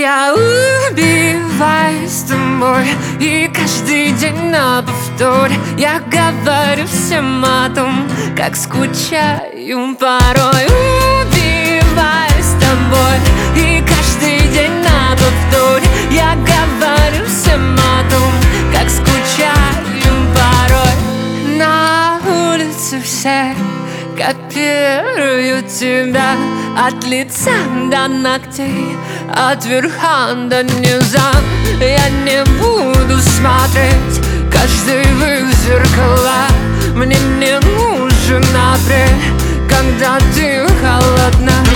Я убиваюсь с тобой, и каждый день на повторе я говорю всем о том, как скучаю порой. Убиваюсь с тобой, и каждый день на повторе я говорю всем о том, как скучаю порой. На улице все копируют тебя от лица до ногтей, от верха до низа. Я не буду смотреть каждый в их зеркала. Мне не нужен апрель, когда ты холодна.